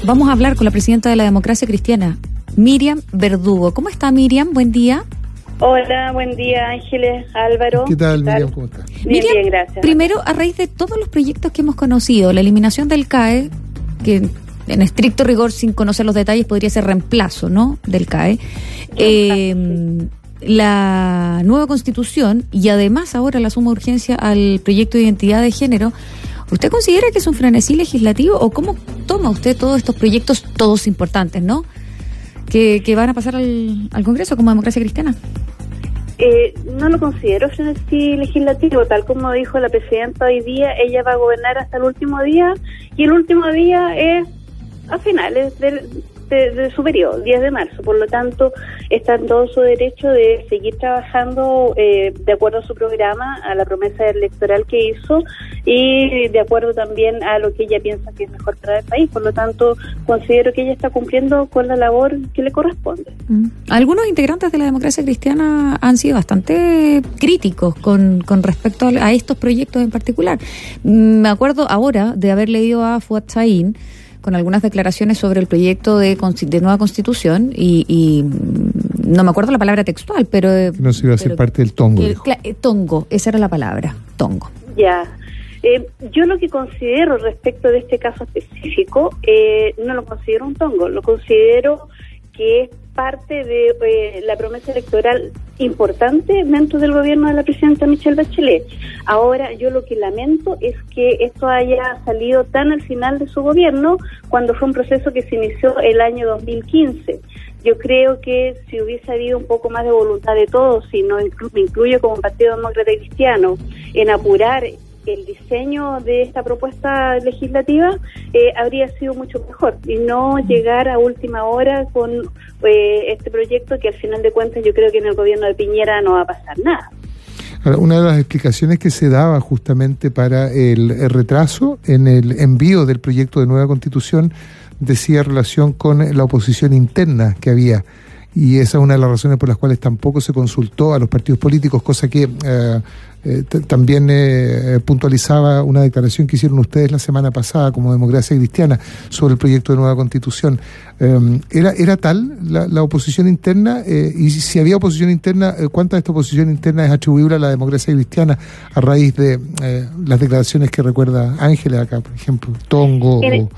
Vamos a hablar con la presidenta de la Democracia Cristiana, Miriam Verdugo. ¿Cómo está, Miriam? Buen día. Hola, buen día, Ángeles, Álvaro. ¿Qué tal, Miriam? ¿Cómo estás? Miriam, bien, gracias. Primero, a raíz de todos los proyectos que hemos conocido, la eliminación del CAE, que en estricto rigor, sin conocer los detalles, podría ser reemplazo, ¿no?, del CAE. La nueva Constitución y además ahora la suma urgencia al proyecto de identidad de género. ¿Usted considera que es un frenesí legislativo o cómo toma usted todos estos proyectos, todos importantes, ¿no?, que van a pasar al Congreso como Democracia Cristiana? No lo considero frenesí legislativo, tal como dijo la presidenta hoy día. Ella va a gobernar hasta el último día, y el último día es a finales de su periodo, 10 de marzo. Por lo tanto, está en todo su derecho de seguir trabajando de acuerdo a su programa, a la promesa electoral que hizo, y de acuerdo también a lo que ella piensa que es mejor para el país. Por lo tanto, considero que ella está cumpliendo con la labor que le corresponde. Algunos integrantes de la Democracia Cristiana han sido bastante críticos con respecto a estos proyectos en particular. Me acuerdo ahora de haber leído a Fuad Chahín con algunas declaraciones sobre el proyecto de nueva Constitución y no me acuerdo la palabra textual, pero... No se iba a ser parte del tongo. Tongo, esa era la palabra, tongo. Ya. Yo lo que considero respecto de este caso específico, no lo considero un tongo, lo considero que es parte de la promesa electoral importante dentro del gobierno de la presidenta Michelle Bachelet. Ahora, yo lo que lamento es que esto haya salido tan al final de su gobierno, cuando fue un proceso que se inició el año 2015. Yo creo que si hubiese habido un poco más de voluntad de todos, y me incluyo como Partido Demócrata Cristiano, en apurar el diseño de esta propuesta legislativa, habría sido mucho mejor, y no llegar a última hora con este proyecto que al final de cuentas yo creo que en el gobierno de Piñera no va a pasar nada. Ahora, una de las explicaciones que se daba justamente para el retraso en el envío del proyecto de nueva Constitución decía relación con la oposición interna que había, y esa es una de las razones por las cuales tampoco se consultó a los partidos políticos, cosa que también puntualizaba una declaración que hicieron ustedes la semana pasada como Democracia Cristiana sobre el proyecto de nueva Constitución. ¿Era tal la oposición interna? Y si había oposición interna, ¿cuánta de esta oposición interna es atribuible a la Democracia Cristiana a raíz de las declaraciones que recuerda Ángeles acá, por ejemplo, Tongo?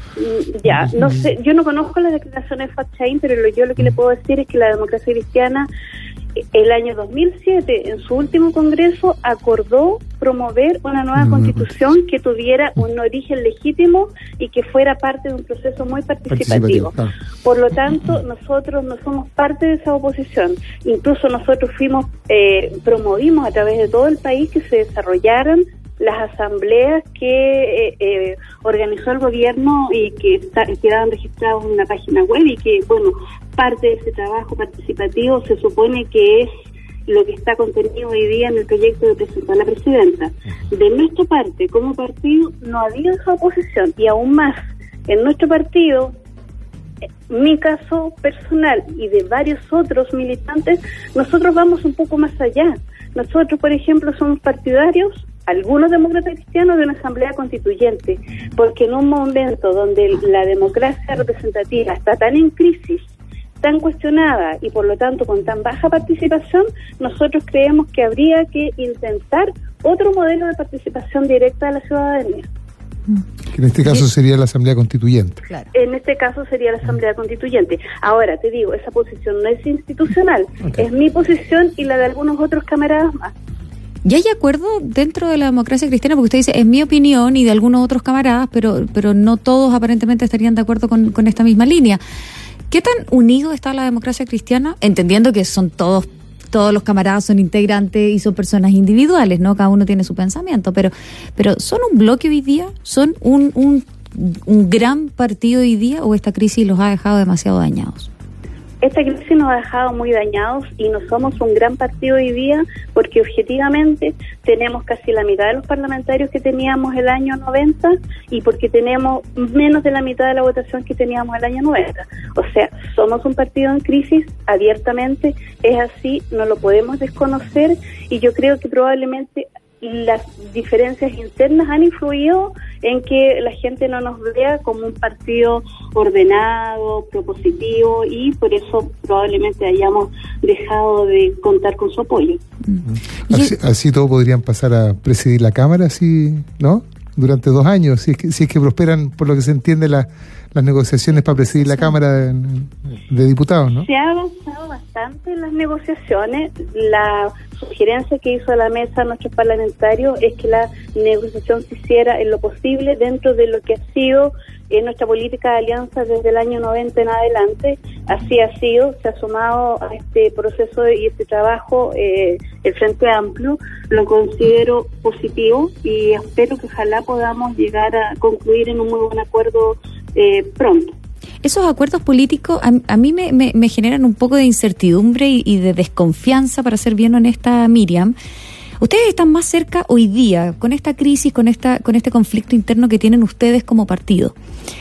No sé, yo no conozco las declaraciones de Fuad Chahín, pero yo lo que le puedo decir es que la Democracia Cristiana el año 2007, en su último congreso, acordó promover una nueva constitución que tuviera un origen legítimo y que fuera parte de un proceso muy participativo. Claro. Por lo tanto, nosotros no somos parte de esa oposición. Incluso nosotros promovimos a través de todo el país que se desarrollaran las asambleas que organizó el gobierno y que quedaban registrados en una página web, y que, bueno, parte de ese trabajo participativo se supone que es lo que está contenido hoy día en el proyecto que presentó la presidenta. De nuestra parte, como partido, no ha habido esa oposición, y aún más, en nuestro partido, mi caso personal y de varios otros militantes, nosotros vamos un poco más allá. Nosotros, por ejemplo, somos partidarios, algunos demócratas cristianos, de una asamblea constituyente, porque en un momento donde la democracia representativa está tan en crisis, tan cuestionada y por lo tanto con tan baja participación, nosotros creemos que habría que intentar otro modelo de participación directa de la ciudadanía. Que en este caso sería la Asamblea Constituyente. Claro. En este caso sería la Asamblea Constituyente. Ahora, te digo, esa posición no es institucional, es mi posición y la de algunos otros camaradas más. ¿Y hay acuerdo dentro de la Democracia Cristiana? Porque usted dice, es mi opinión y de algunos otros camaradas, pero no todos aparentemente estarían de acuerdo con esta misma línea. ¿Qué tan unido está la Democracia Cristiana? Entendiendo que son todos los camaradas son integrantes y son personas individuales, ¿no? Cada uno tiene su pensamiento, pero ¿son un bloque hoy día? ¿Son un gran partido hoy día, o esta crisis los ha dejado demasiado dañados? Esta crisis nos ha dejado muy dañados y no somos un gran partido hoy día, porque objetivamente tenemos casi la mitad de los parlamentarios que teníamos el año 90 y porque tenemos menos de la mitad de la votación que teníamos el año 90. O sea, somos un partido en crisis abiertamente, es así, no lo podemos desconocer, y yo creo que probablemente las diferencias internas han influido en que la gente no nos vea como un partido ordenado, propositivo, y por eso probablemente hayamos dejado de contar con su apoyo. Así todos podrían pasar a presidir la Cámara, ¿sí? ¿No? Durante 2 años, si es que prosperan, por lo que se entiende, las negociaciones para presidir la Cámara de Diputados, ¿no? Se ha avanzado bastante en las negociaciones. La sugerencia que hizo a la mesa nuestros parlamentarios es que la negociación se hiciera en lo posible dentro de lo que ha sido nuestra política de alianza desde el año 90 en adelante. Así ha sido, se ha sumado a este proceso y este trabajo el Frente Amplio. Lo considero positivo y espero que ojalá podamos llegar a concluir en un muy buen acuerdo pronto. Esos acuerdos políticos a mí me generan un poco de incertidumbre y de desconfianza, para ser bien honesta, Miriam. Ustedes están más cerca hoy día, con esta crisis, con este conflicto interno que tienen ustedes como partido.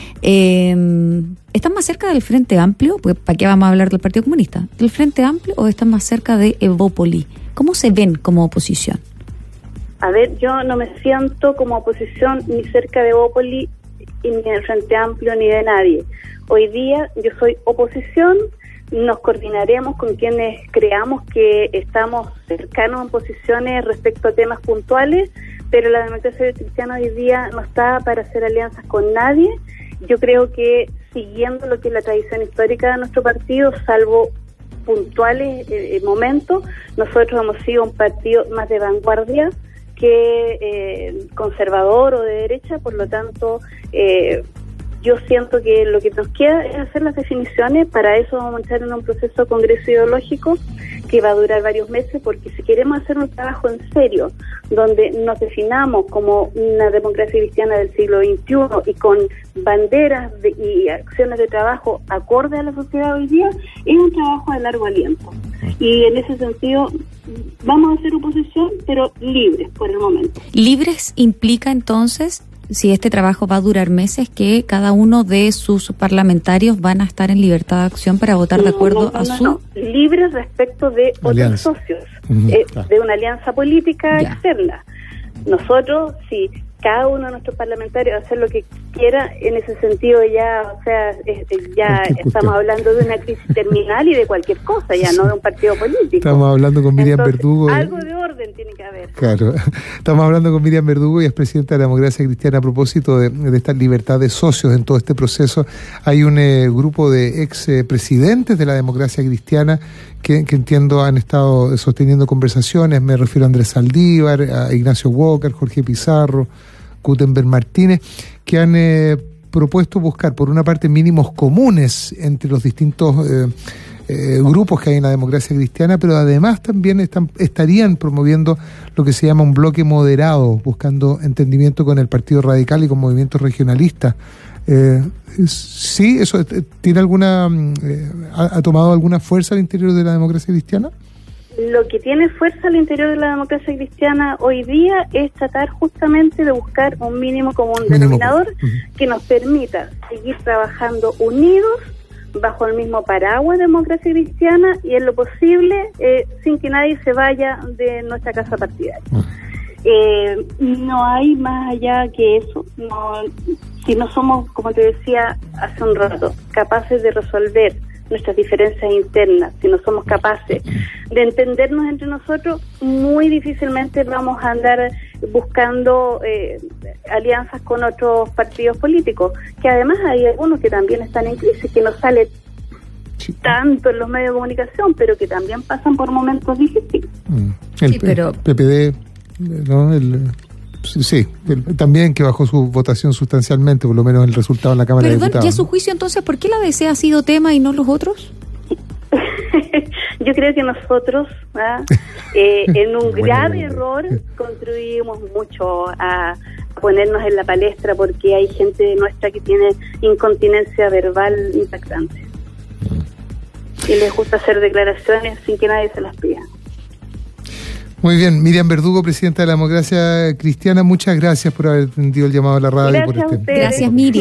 ¿Están más cerca del Frente Amplio? Pues, ¿para qué vamos a hablar del Partido Comunista? ¿Del Frente Amplio o están más cerca de Evópoli? ¿Cómo se ven como oposición? A ver, yo no me siento como oposición ni cerca de Evópoli, ni del Frente Amplio, ni de nadie. Hoy día yo soy oposición, nos coordinaremos con quienes creamos que estamos cercanos en posiciones respecto a temas puntuales, pero la democracia cristiana hoy día no está para hacer alianzas con nadie. Yo creo que siguiendo lo que es la tradición histórica de nuestro partido, salvo puntuales momentos, nosotros hemos sido un partido más de vanguardia que conservador o de derecha, por lo tanto yo siento que lo que nos queda es hacer las definiciones. Para eso vamos a entrar en un proceso de congreso ideológico que va a durar varios meses, porque si queremos hacer un trabajo en serio, donde nos definamos como una democracia cristiana del siglo XXI y con banderas y acciones de trabajo acorde a la sociedad hoy día, es un trabajo de largo aliento. Y en ese sentido vamos a hacer oposición, pero libres por el momento. ¿Libres implica entonces, si este trabajo va a durar meses, que cada uno de sus parlamentarios van a estar en libertad de acción para votar de acuerdo a su... No. Libres respecto de alianza. Otros socios, de una alianza política externa. Nosotros, si cada uno de nuestros parlamentarios hacer lo que quiera, en ese sentido ya, o sea, ya estamos hablando de una crisis terminal y de cualquier cosa, ya no de un partido político. Estamos hablando con Miriam Verdugo. Algo de orden tiene que haber. Claro, estamos hablando con Miriam Verdugo, y es presidenta de la Democracia Cristiana. A propósito de esta libertad de socios en todo este proceso, hay un grupo de ex presidentes de la Democracia Cristiana que entiendo han estado sosteniendo conversaciones. Me refiero a Andrés Saldívar, a Ignacio Walker, Jorge Pizarro, Gutenberg Martínez, que han propuesto buscar, por una parte, mínimos comunes entre los distintos grupos que hay en la democracia cristiana, pero además también estarían promoviendo lo que se llama un bloque moderado, buscando entendimiento con el Partido Radical y con movimientos regionalistas. ¿Sí? ¿Eso tiene alguna ha tomado alguna fuerza al interior de la democracia cristiana? Lo que tiene fuerza al interior de la democracia cristiana hoy día es tratar justamente de buscar un mínimo común denominador que nos permita seguir trabajando unidos bajo el mismo paraguas de democracia cristiana y en lo posible sin que nadie se vaya de nuestra casa partidaria. No hay más allá que eso. Si no somos, como te decía hace un rato, capaces de resolver nuestras diferencias internas, si no somos capaces de entendernos entre nosotros, muy difícilmente vamos a andar buscando alianzas con otros partidos políticos, que además hay algunos que también están en crisis, que no sale tanto en los medios de comunicación, pero que también pasan por momentos difíciles. Pero PPD, ¿no? También que bajó su votación sustancialmente, por lo menos el resultado en la Cámara de Diputados. ¿Y a su juicio entonces por qué la DC ha sido tema y no los otros? Yo creo que nosotros en un grave error contribuimos mucho a ponernos en la palestra, porque hay gente nuestra que tiene incontinencia verbal impactante y les gusta hacer declaraciones sin que nadie se las pida. Muy bien, Miriam Verdugo, presidenta de la Democracia Cristiana, muchas gracias por haber atendido el llamado a la radio. Gracias, Gracias, Miriam.